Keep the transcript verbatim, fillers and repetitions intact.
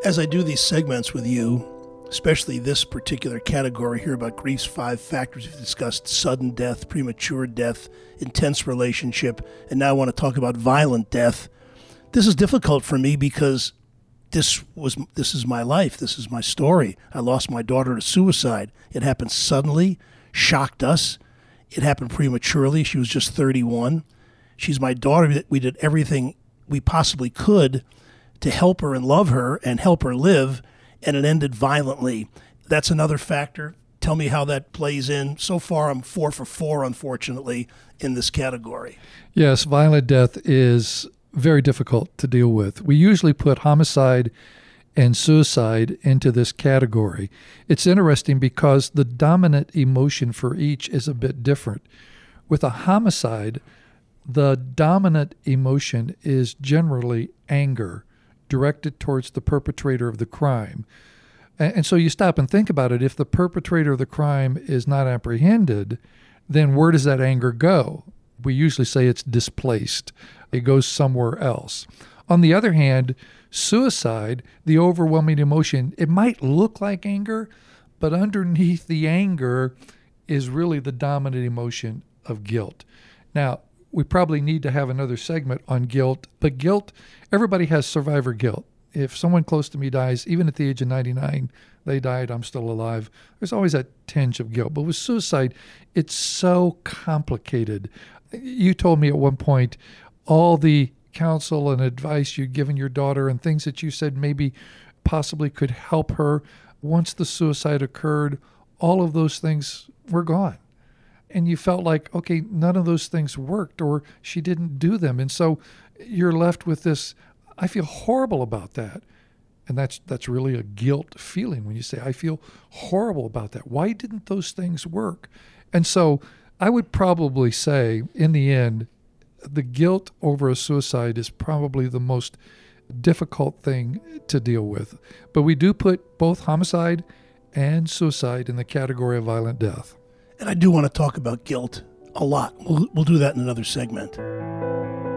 As I do these segments with you, especially this particular category here about grief's five factors, we've discussed sudden death, premature death, intense relationship, and now I want to talk about violent death. This is difficult for me because this was this is my life. This is my story. I lost my daughter to suicide. It happened suddenly, shocked us. It happened prematurely. She was just thirty-one. She's my daughter. We did everything we possibly could to help her and love her and help her live, and it ended violently. That's another factor. Tell me how that plays in. So far, I'm four for four, unfortunately, in this category. Yes, violent death is very difficult to deal with. We usually put homicide and suicide into this category. It's interesting because the dominant emotion for each is a bit different. With a homicide, the dominant emotion is generally anger, directed towards the perpetrator of the crime. And so you stop and think about it. If the perpetrator of the crime is not apprehended, then where does that anger go? We usually say it's displaced. It goes somewhere else. On the other hand, suicide, the overwhelming emotion, it might look like anger, but underneath the anger is really the dominant emotion of guilt. Now, we probably need to have another segment on guilt, but guilt, everybody has survivor guilt. If someone close to me dies, even at the age of ninety-nine, they died, I'm still alive, there's always that tinge of guilt. But with suicide, it's so complicated. You told me at one point all the counsel and advice you'd given your daughter and things that you said maybe possibly could help her. Once the suicide occurred, all of those things were gone. And you felt like, okay, none of those things worked or she didn't do them. And so you're left with this, I feel horrible about that. And that's that's really a guilt feeling when you say, I feel horrible about that. Why didn't those things work? And so I would probably say, in the end, the guilt over a suicide is probably the most difficult thing to deal with. But we do put both homicide and suicide in the category of violent death. And I do want to talk about guilt a lot. We'll, we'll do that in another segment.